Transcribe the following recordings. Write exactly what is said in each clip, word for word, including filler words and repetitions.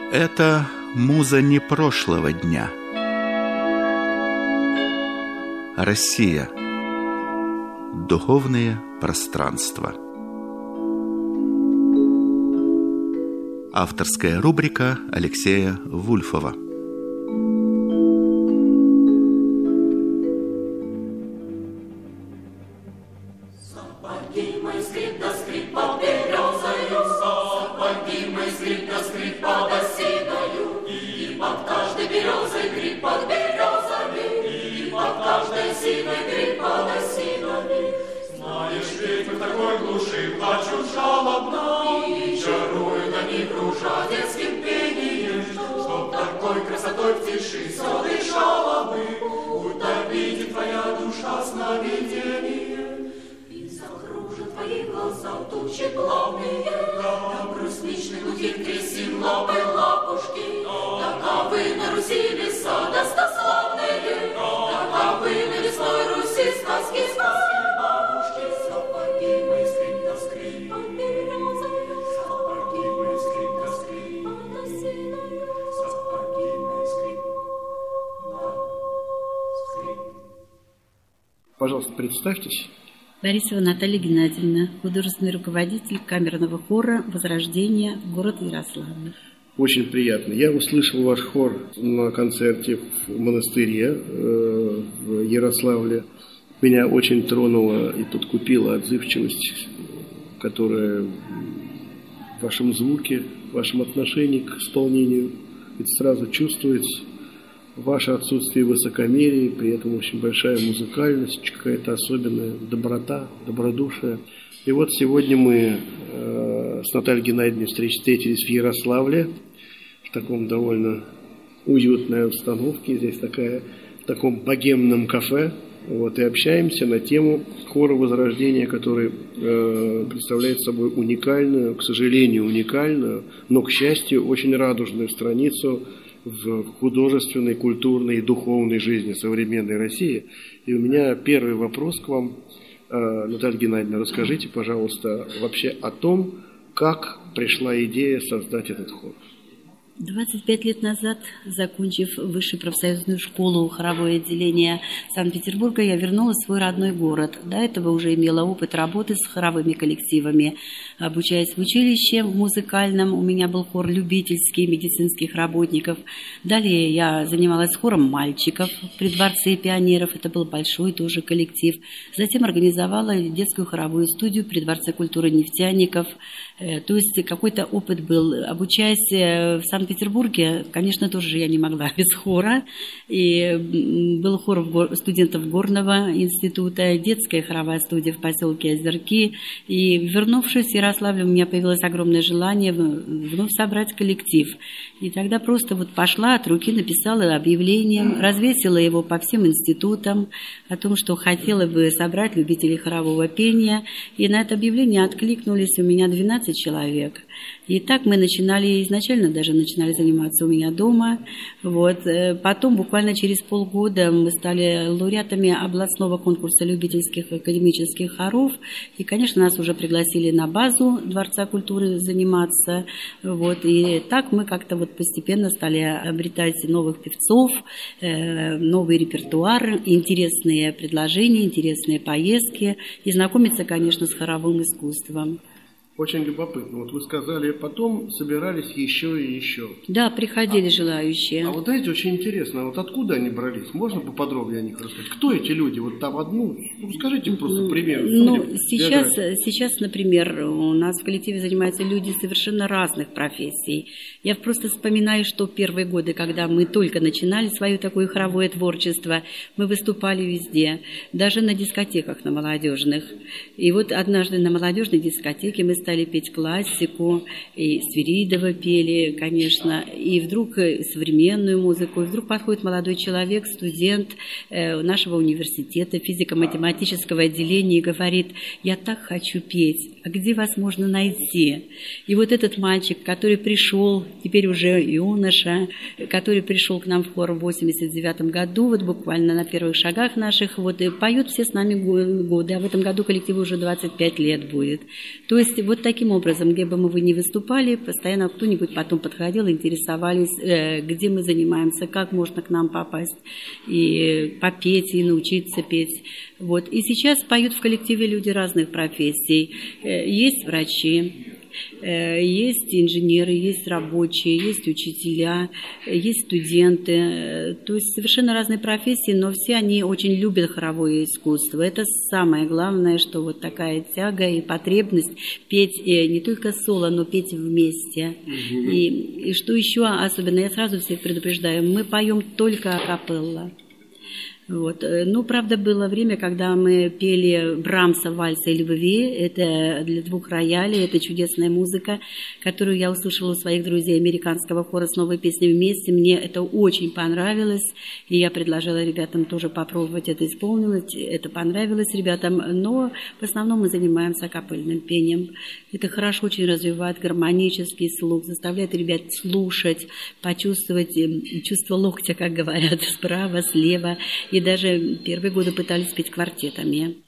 Это муза не прошлого дня. Россия. Духовные пространства. Авторская рубрика Алексея Вульфова. Пожалуйста, представьтесь. Борисова Наталья Геннадьевна, художественный руководитель камерного хора «Возрождение», город Ярославль. Очень приятно. Я услышал ваш хор на концерте в монастыре э, в Ярославле. Меня очень тронула и подкупила отзывчивость, которая в вашем звуке, в вашем отношении к исполнению. Ведь сразу чувствуется ваше отсутствие высокомерия, при этом очень большая музыкальность, какая-то особенная доброта, добродушие. И вот сегодня мы э, с Натальей Геннадьевной встретились в Ярославле, в таком довольно уютной обстановке, здесь такая, в таком богемном кафе, вот, и общаемся на тему хора Возрождения, который э, представляет собой уникальную, к сожалению, уникальную, но, к счастью, очень радужную страницу в художественной, культурной и духовной жизни современной России. И у меня первый вопрос к вам, Наталья Геннадьевна, расскажите, пожалуйста, вообще о том, как пришла идея создать этот хор. двадцать пять лет назад, закончив высшую профсоюзную школу, хоровое отделение Санкт-Петербурга, я вернулась в свой родной город. До этого уже имела опыт работы с хоровыми коллективами. Обучаясь в училище в музыкальном, у меня был хор любительский, медицинских работников. Далее я занималась хором мальчиков при Дворце пионеров, это был большой тоже коллектив. Затем организовала детскую хоровую студию при Дворце культуры нефтяников. То есть какой-то опыт был. Обучаясь в Санкт-Петербурге, В Петербурге, конечно, тоже я не могла без хора. И был хор студентов Горного института, детская хоровая студия в поселке Озерки. И вернувшись в Ярославль, у меня появилось огромное желание вновь собрать коллектив. И тогда просто вот пошла от руки, написала объявление, развесила его по всем институтам о том, что хотела бы собрать любителей хорового пения. И на это объявление откликнулись у меня двенадцать человек. И так мы начинали, изначально даже начинали заниматься у меня дома. Вот. Потом, буквально через полгода, мы стали лауреатами областного конкурса любительских академических хоров. И, конечно, нас уже пригласили на базу Дворца культуры заниматься. Вот. И так мы как-то вот постепенно стали обретать новых певцов, новый репертуар, интересные предложения, интересные поездки. И знакомиться, конечно, с хоровым искусством. Очень любопытно. Вот вы сказали, потом собирались еще и еще. Да, приходили а, желающие. А вот знаете, очень интересно, вот откуда они брались? Можно поподробнее о них рассказать? Кто эти люди? Вот там одну, ну, скажите просто пример. Ну, сейчас, сейчас, например, у нас в коллективе занимаются люди совершенно разных профессий. Я просто вспоминаю, что первые годы, когда мы только начинали свое такое хоровое творчество, мы выступали везде, даже на дискотеках, на молодежных. И вот однажды на молодежной дискотеке мы стали петь классику, и Свиридова пели, конечно, и вдруг современную музыку, и вдруг подходит молодой человек, студент нашего университета, физико-математического отделения, и говорит: я так хочу петь. а где вас можно найти? И вот этот мальчик, который пришел, теперь уже юноша, который пришел к нам в хор в восемьдесят девятом году, вот буквально на первых шагах наших, вот и поют все с нами годы, а в этом году коллективу уже двадцать пять лет будет. То есть вот таким образом, где бы мы вы ни выступали, постоянно кто-нибудь потом подходил, интересовались, где мы занимаемся, как можно к нам попасть и попеть, и научиться петь. Вот. И сейчас поют в коллективе люди разных профессий. Есть врачи, есть инженеры, есть рабочие, есть учителя, есть студенты. То есть совершенно разные профессии, но все они очень любят хоровое искусство. Это самое главное, что вот такая тяга и потребность петь не только соло, но петь вместе. Угу. И, и что еще особенно, я сразу всех предупреждаю, мы поем только акапелла. Вот. Ну, правда, было время, когда мы пели Брамса, вальса и любви. Это для двух роялей, это чудесная музыка, которую я услышала у своих друзей американского хора с новой песней вместе. Мне это очень понравилось, и я предложила ребятам тоже попробовать это исполнить. Это понравилось ребятам, но в основном мы занимаемся акапельным пением. Это хорошо очень развивает гармонический слух, заставляет ребят слушать, почувствовать чувство локтя, как говорят, справа, слева. И даже первые годы пытались петь квартетами.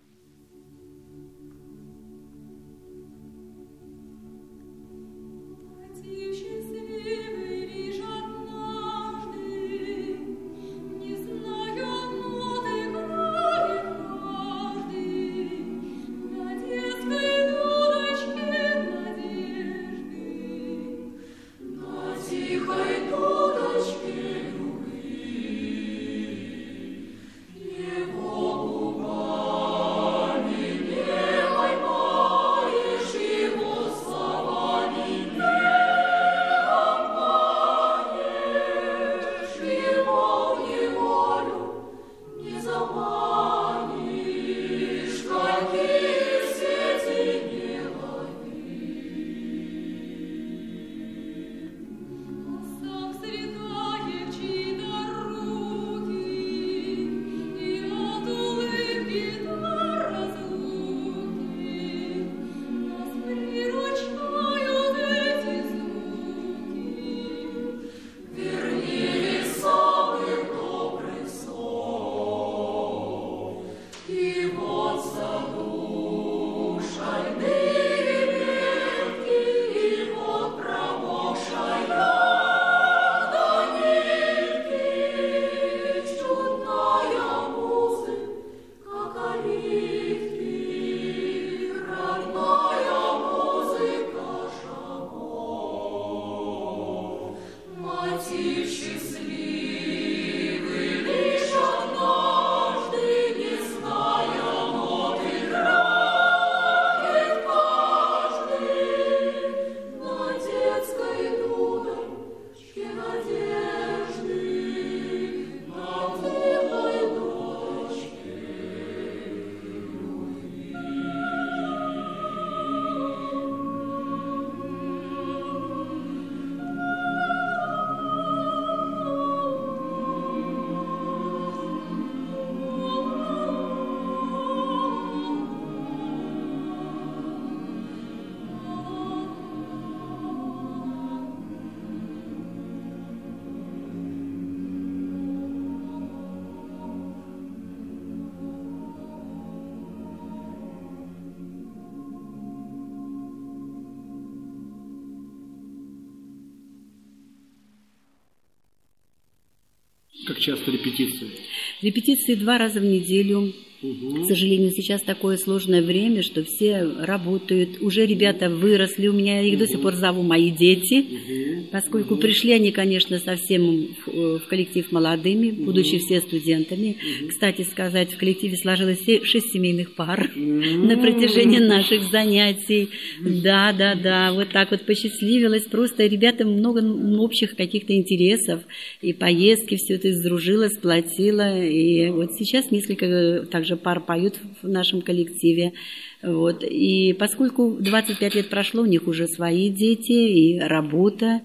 Как часто репетиции? Репетиции два раза в неделю. Угу. К сожалению, сейчас такое сложное время, что все работают. Уже ребята выросли, у меня их угу. до сих пор зову мои дети, угу. поскольку угу. пришли они, конечно, совсем в, в коллектив молодыми, угу. будучи все студентами. Угу. Кстати сказать, в коллективе сложилось шесть семейных пар угу. на протяжении наших занятий. Угу. Да, да, да, вот так вот посчастливилось. Просто ребятам много общих каких-то интересов, и поездки, все это сдружило, сплотило. И вот сейчас несколько также пар поют в нашем коллективе. Вот. И поскольку двадцать пять лет прошло, у них уже свои дети и работа,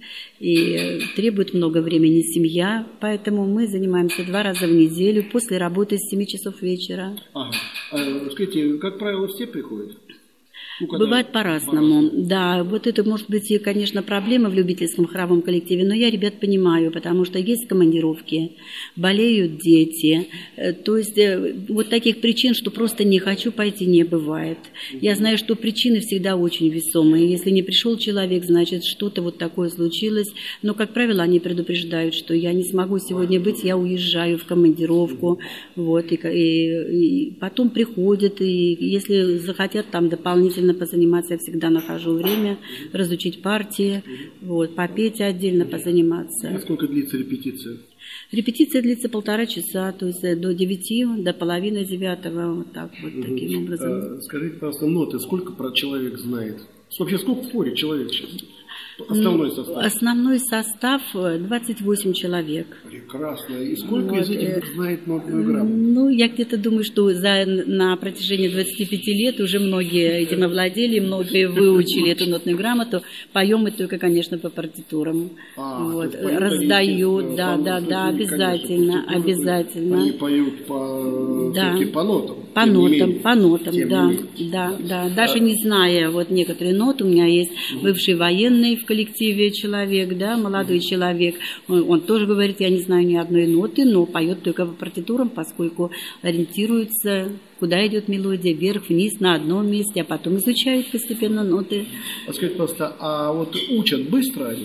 и требует много времени семья, поэтому мы занимаемся два раза в неделю после работы с семи часов вечера. Ага. А, скажите, как правило, все приходят? Ну, Бывает по-разному. по-разному. Да, вот это может быть, конечно, проблема в любительском хоровом коллективе, но я ребят понимаю, потому что есть командировки, болеют дети. То есть вот таких причин, что просто не хочу пойти, не бывает. Я знаю, что причины всегда очень весомые. Если не пришел человек, значит, что-то вот такое случилось. Но, как правило, они предупреждают, что я не смогу сегодня быть, я уезжаю в командировку. Вот, и, и, и потом приходят, и если захотят там дополнительно позаниматься, я всегда нахожу время, разучить партии, вот, попеть отдельно, позаниматься. И сколько длится репетиция? Репетиция длится полтора часа, то есть до девяти, до половины девятого, вот так вот, угу. Таким образом. А, скажите, пожалуйста, ноты сколько про человек знает? Вообще, сколько в хоре человек сейчас? Основной состав? Основной состав двадцать восемь человек. Прекрасно. И сколько вот. из этих знает нотную грамоту? Ну, я где-то думаю, что за, на протяжении двадцати пяти лет уже многие этим овладели, многие выучили эту нотную грамоту. Поем мы только, конечно, по партитурам. А, вот. Раздают, да, да, да, обязательно, конечно, обязательно. Они поют по, да. по нотам. По нотам, по нотам, да, да, да. Даже а. не зная вот некоторые ноты, у меня есть бывший военный в коллективе человек, да, молодой человек, он, он тоже говорит, я не знаю ни одной ноты, но поет только по партитурам, поскольку ориентируется, куда идет мелодия, вверх, вниз, на одном месте, а потом изучает постепенно ноты. А скажите, просто, а вот учат быстро они?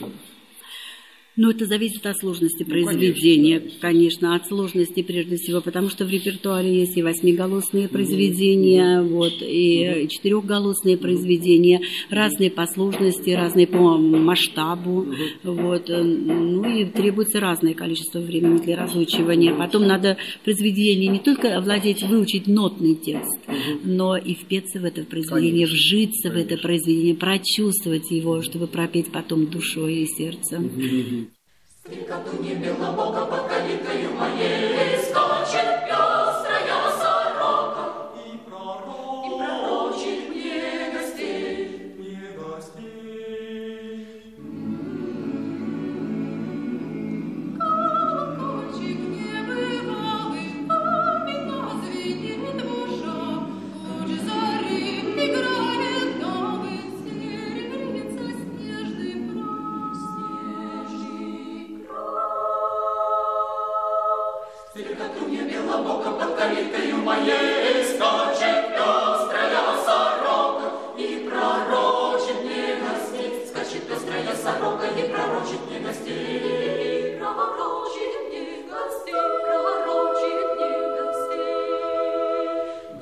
Но это зависит от сложности ну, произведения, конечно, конечно, от сложности прежде всего, потому что в репертуаре есть и восьмиголосные произведения, mm-hmm. вот, и mm-hmm. четырехголосные произведения, разные по сложности, разные по масштабу, mm-hmm. вот, ну и требуется разное количество времени для разучивания. Потом надо произведение не только овладеть, выучить нотный текст, mm-hmm. но и впеться в это произведение, конечно, вжиться конечно. в это произведение, прочувствовать его, чтобы пропеть потом душой и сердцем. Mm-hmm. Стрекоту не белобока под калиткою моей скачет пестрая сорока и пророчит мне гостей, мне гостей. Колокольчик небывалый, памятно звенит в ушах, луч зари играет новый, серебрится снежный прах, снежный. Стрекоту не белобока под калиткою моей скачет пестрая сорока и пророчит мне гостей. Скачет пестрая сорока и пророчит мне гостей. Пророчит мне гостей, пророчит мне гостей.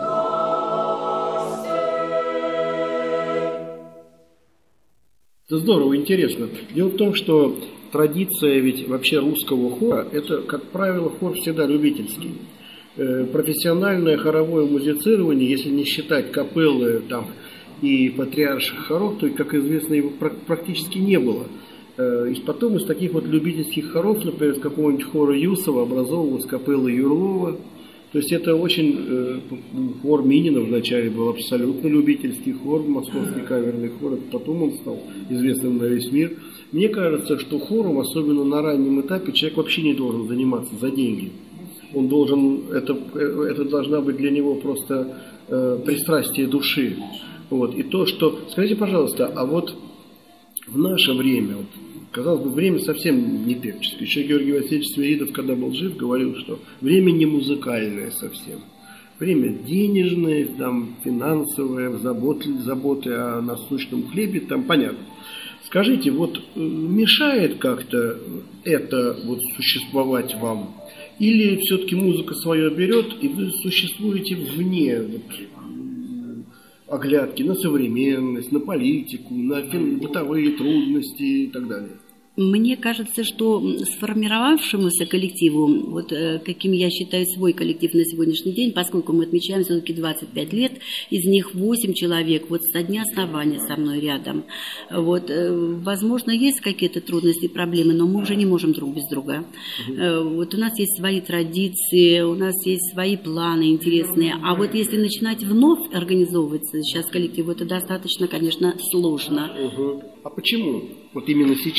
Гостей. Это здорово, интересно. Дело в том, что традиция ведь вообще русского хора, это, как правило, хор всегда любительский. Э, профессиональное хоровое музицирование, если не считать капеллы там, и патриарших хоров, то, как известно, его практически не было. Э, и потом из таких вот любительских хоров, например, из какого-нибудь хора Юсова образовывалась капелла Юрлова. То есть это очень, э, хор Минина вначале был абсолютно любительский хор, московский каверный хор, это потом он стал известным на весь мир. Мне кажется, что хором, особенно на раннем этапе, человек вообще не должен заниматься за деньги. Он должен, это, это должна быть для него просто э, пристрастие души. Вот. И то, что, скажите, пожалуйста, а вот в наше время, вот, казалось бы, время совсем не певческое. Еще Георгий Васильевич Свиридов, когда был жив, говорил, что время не музыкальное совсем. Время денежное, там, финансовое, заботы, заботы о насущном хлебе, там понятно. Скажите, вот мешает как-то это вот существовать вам? Или все-таки музыка свое берет, и вы существуете вне вот, оглядки на современность, на политику, на бытовые трудности и так далее? Мне кажется, что сформировавшемуся коллективу, вот каким я считаю свой коллектив на сегодняшний день, поскольку мы отмечаем все-таки двадцать пять лет, из них восемь человек вот со дня основания со мной рядом. Вот, возможно, есть какие-то трудности, проблемы, но мы уже не можем друг без друга. Угу. Вот у нас есть свои традиции, у нас есть свои планы интересные, а вот если начинать вновь организовываться сейчас коллективу, это достаточно, конечно, сложно. Угу. А почему? Вот именно сейчас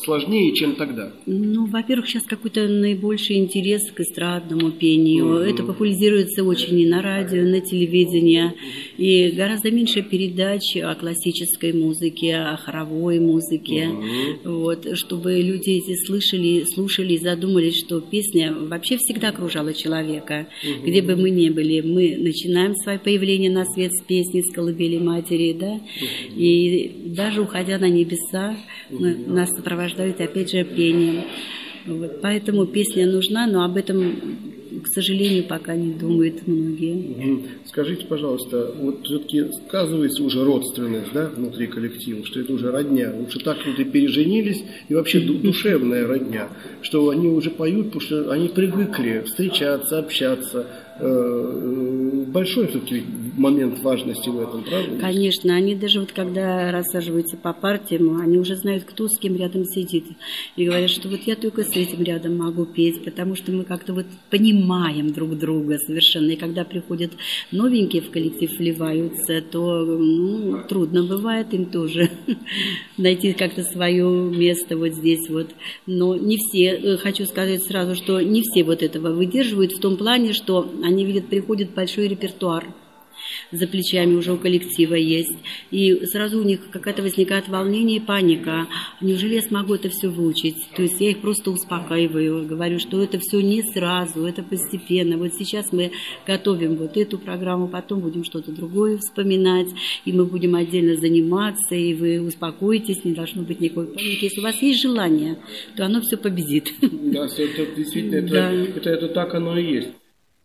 сложнее, чем тогда? Ну, во-первых, сейчас какой-то наибольший интерес к эстрадному пению. Mm-hmm. Это популяризируется очень и на радио, и на телевидении. И гораздо меньше передач о классической музыке, о хоровой музыке. Mm-hmm. Вот, чтобы люди эти слышали, слушали и задумались, что песня вообще всегда окружала человека. Mm-hmm. Где бы мы ни были, мы начинаем свое появление на свет с песни, с колыбели матери, да, mm-hmm. и даже уходя на небеса, мы, нас сопровождают, опять же, пением. Вот. Поэтому песня нужна, но об этом, к сожалению, пока не думают многие. Скажите, пожалуйста, вот все-таки сказывается уже родственность, да, внутри коллектива, что это уже родня, потому что так вот и переженились, и вообще душевная родня, что они уже поют, потому что они привыкли встречаться, общаться. Большой все-таки момент важности в этом, правда? Конечно, они даже вот когда рассаживаются по партиям, они уже знают, кто с кем рядом сидит. И говорят, что вот я только с этим рядом могу петь, потому что мы как-то вот понимаем друг друга совершенно. И когда приходят новенькие в коллектив, вливаются, то ну, трудно бывает им тоже найти как-то свое место вот здесь вот. Но не все, хочу сказать сразу, что не все вот этого выдерживают в том плане, что они видят, приходит большой репертуар. За плечами уже у коллектива есть. И сразу у них какая-то возникает волнение и паника. Неужели я смогу это все выучить? То есть я их просто успокаиваю. Говорю, что это все не сразу, это постепенно. Вот сейчас мы готовим вот эту программу, потом будем что-то другое вспоминать. И мы будем отдельно заниматься, и вы успокоитесь, не должно быть никакой паники. Если у вас есть желание, то оно все победит. Да, это действительно, это, да. это, это так оно и есть.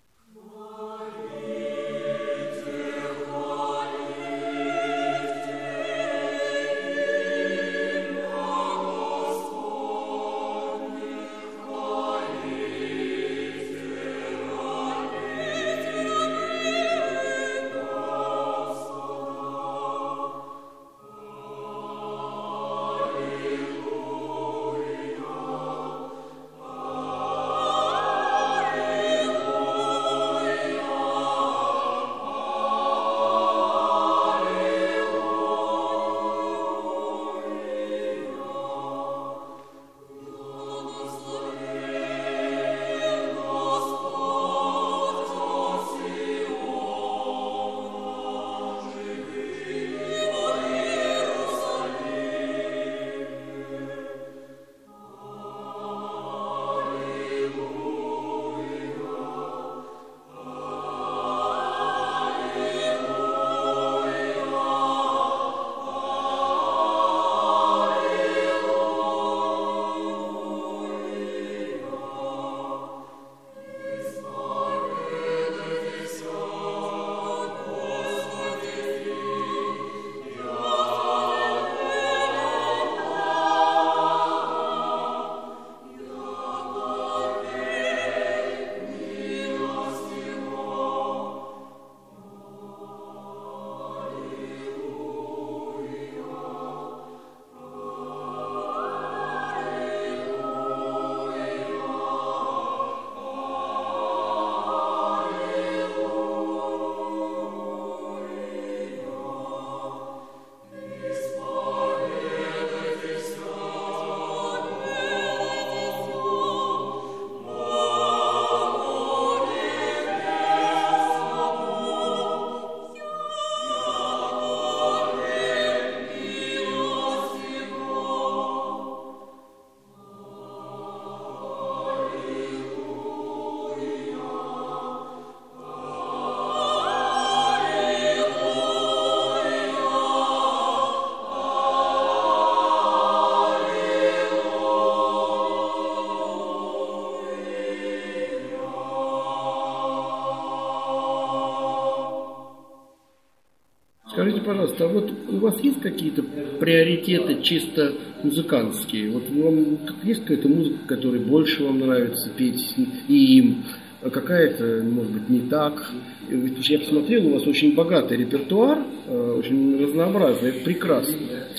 Скажите, пожалуйста, а вот у вас есть какие-то приоритеты чисто музыкантские? Вот вам есть какая-то музыка, которая больше вам нравится петь, и им какая-то, может быть, не так? Ведь я посмотрел, у вас очень богатый репертуар, очень разнообразный, это прекрасно.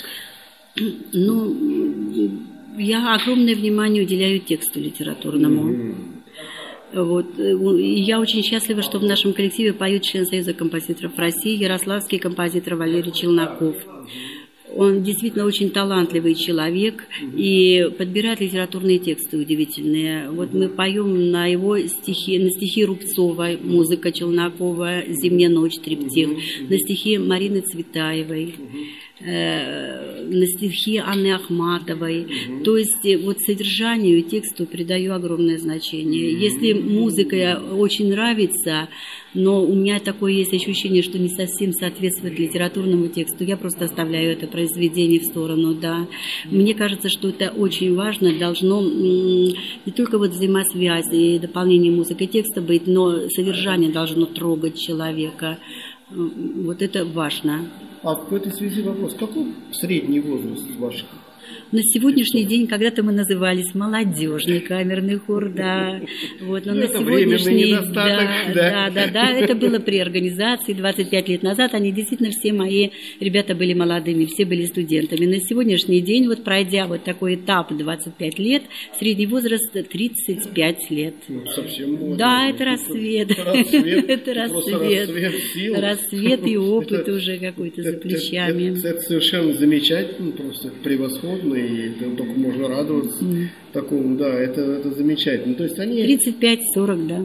Ну, я огромное внимание уделяю тексту литературному. Mm-hmm. Вот. И я очень счастлива, что в нашем коллективе поют член Союза композиторов России, ярославский композитор Валерий Челноков. Он действительно очень талантливый человек и подбирает литературные тексты удивительные. Вот мы поем на его стихи, на стихи Рубцова, музыка Челнокова, «Зимняя ночь», триптих, на стихи Марины Цветаевой, э, на стихи Анны Ахматовой. То есть вот содержанию и тексту придаю огромное значение. Если музыка очень нравится, но у меня такое есть ощущение, что не совсем соответствует литературному тексту, я просто оставляю это произведение в сторону, да. Мне кажется, что это очень важно, должно не только вот взаимосвязь и дополнение музыки и текста быть, но содержание должно трогать человека. Вот это важно. А в этой связи вопрос, какой средний возраст ваших? На сегодняшний день, когда-то мы назывались молодежный камерный хор, да. Вот, но ну, на сегодняшний да, да, да, да, да, это было при организации двадцать пять лет назад. Они действительно все мои ребята были молодыми, все были студентами. На сегодняшний день, вот пройдя вот такой этап двадцать пять лет, средний возраст тридцать пять лет. Ну, совсем молодой. Да, это рассвет. Это рассвет. Это рассвет. Рассвет и опыт уже какой-то за плечами. Это совершенно замечательно, просто превосходно. И только можно радоваться mm. такому, да, это, это замечательно. То есть они... тридцать пять сорок, да.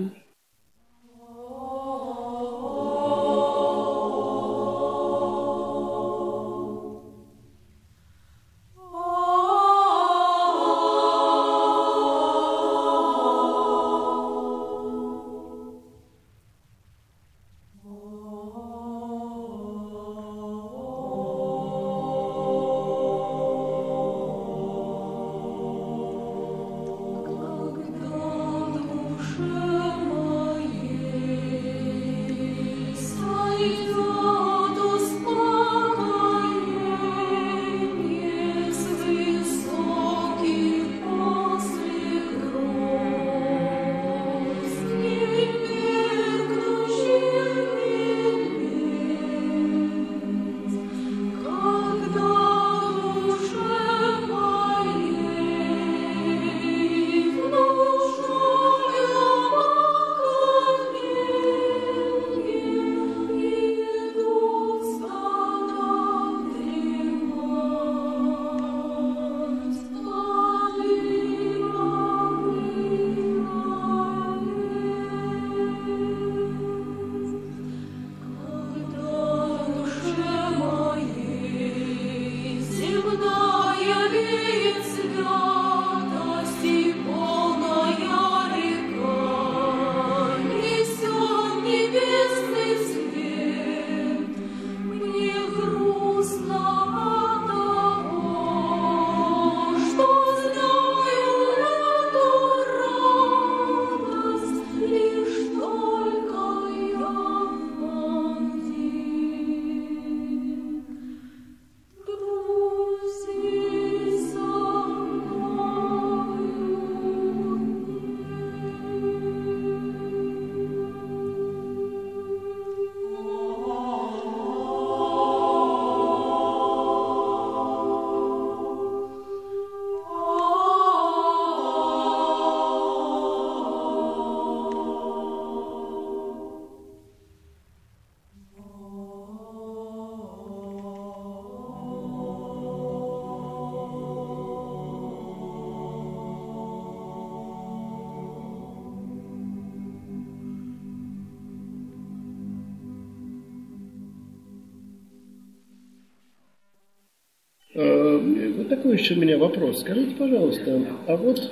Вот такой еще у меня вопрос. Скажите, пожалуйста, а вот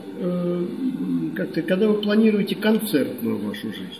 э, как-то, когда вы планируете концертную вашу жизнь,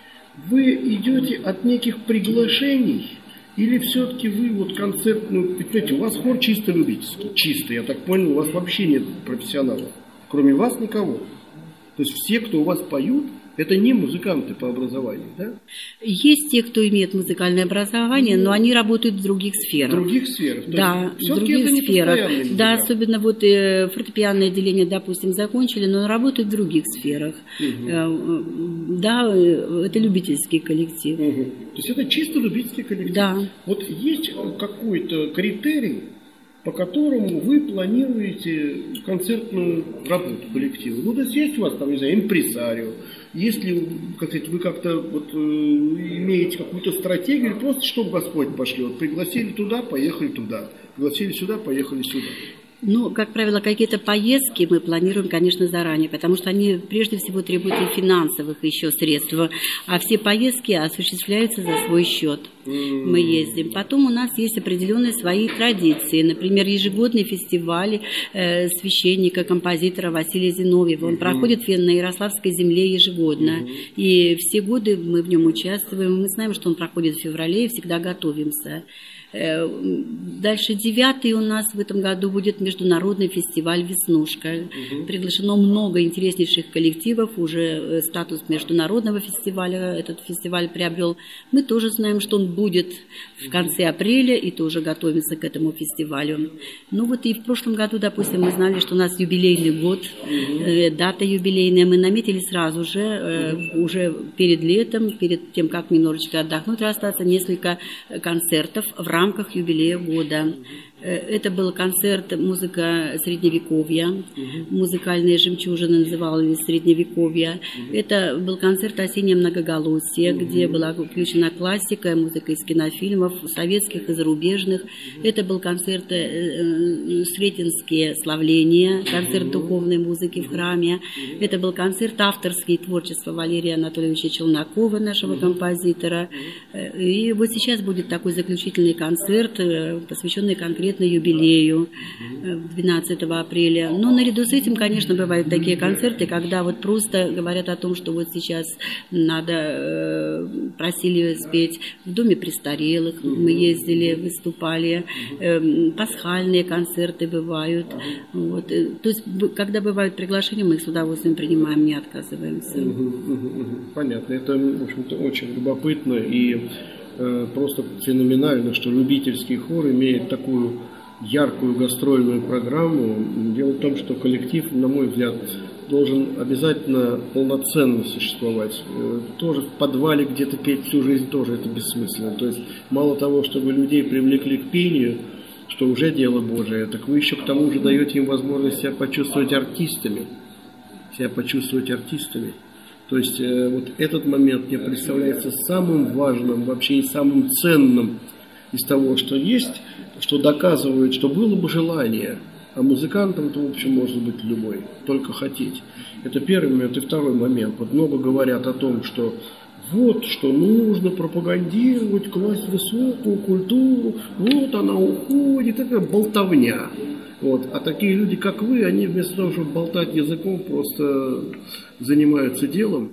вы идете от неких приглашений или все-таки вы вот концертную, понимаете, у вас хор чисто любительский, чисто, я так понял, у вас вообще нет профессионалов, кроме вас никого. То есть все, кто у вас поют, это не музыканты по образованию, да? Есть те, кто имеет музыкальное образование, но они работают в других сферах. В других сферах? Да, в других сферах. Да, особенно вот э, фортепианное отделение, допустим, закончили, но работают в других сферах. Угу. Э, да, это любительский коллектив. Угу. То есть это чисто любительский коллектив? Да. Вот есть какой-то критерий, по которому вы планируете концертную работу коллектива. Ну, то есть есть у вас там, не знаю, импресарио, если, как сказать, вы как-то вот, э, имеете какую-то стратегию, или просто что Господь пошлет. Пригласили туда, поехали туда. Пригласили сюда, поехали сюда. Ну, как правило, какие-то поездки мы планируем, конечно, заранее, потому что они прежде всего требуют и финансовых еще средств, а все поездки осуществляются за свой счет. Мы ездим. Потом у нас есть определенные свои традиции, например, ежегодный фестиваль э, священника, композитора Василия Зиновьева. Он mm-hmm. проходит на Ярославской земле ежегодно, mm-hmm. и все годы мы в нем участвуем. Мы знаем, что он проходит в феврале, и всегда готовимся. Дальше девятый у нас в этом году будет международный фестиваль «Веснушка». Угу. Приглашено много интереснейших коллективов, уже статус международного фестиваля этот фестиваль приобрел. Мы тоже знаем, что он будет в конце апреля, и тоже готовимся к этому фестивалю. Ну вот и в прошлом году, допустим, мы знали, что у нас юбилейный год, угу. дата юбилейная. Мы наметили сразу же, угу. уже перед летом, перед тем, как немножечко отдохнуть, расстаться, несколько концертов в рамках В рамках юбилея года. Это был концерт «Музыка Средневековья», угу. «Музыкальные жемчужины» называлась «Средневековья». Угу. Это был концерт «Осеннее многоголосие», угу. где была включена классика, музыка из кинофильмов, советских и зарубежных. Угу. Это был концерт «Сретенские славления», концерт угу. духовной музыки в храме. Угу. Это был концерт авторский творчества Валерия Анатольевича Челнокова, нашего угу. композитора. Угу. И вот сейчас будет такой заключительный концерт, посвященный конкретно юбилею двенадцатого апреля. Но наряду с этим, конечно, бывают такие концерты, когда вот просто говорят о том, что вот сейчас надо, просили спеть в Доме престарелых, мы ездили, выступали, пасхальные концерты бывают. Вот. То есть, когда бывают приглашения, мы их с удовольствием принимаем, не отказываемся. Понятно. Это, в общем-то, очень любопытно и просто феноменально, что любительский хор имеет такую яркую гастрольную программу. Дело в том, что коллектив, на мой взгляд, должен обязательно полноценно существовать. Тоже в подвале где-то петь всю жизнь тоже это бессмысленно. То есть мало того, чтобы людей привлекли к пению, что уже дело Божие, так вы еще к тому же даете им возможность себя почувствовать артистами. Себя почувствовать артистами. То есть э, вот этот момент мне представляется самым важным, вообще и самым ценным из того, что есть, что доказывает, что было бы желание, а музыкантом-то, в общем, может быть любой, только хотеть. Это первый момент. И второй момент. Вот много говорят о том, что вот, что нужно пропагандировать, класть высокую культуру, вот она уходит, это болтовня. Вот. А такие люди, как вы, они вместо того, чтобы болтать языком, просто занимаются делом.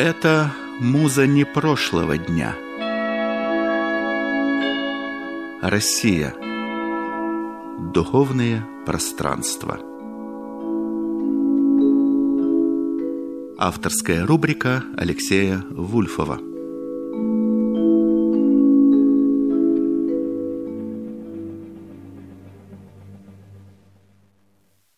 Это муза не прошлого дня. Россия. Духовные пространства. Авторская рубрика Алексея Вульфова.